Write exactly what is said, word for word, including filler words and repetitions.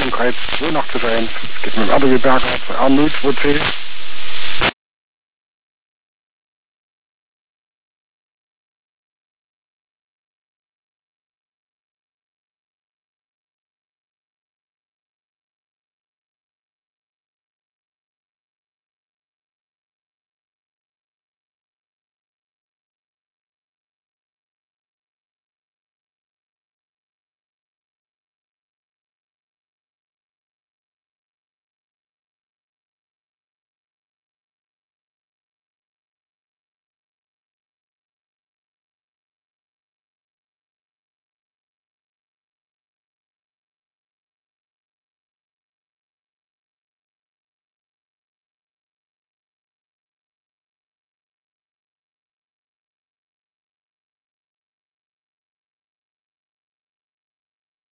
mogelijkheid woonachtig te zijn. Ik heb mijn andere bergaf aan nooit voor twee.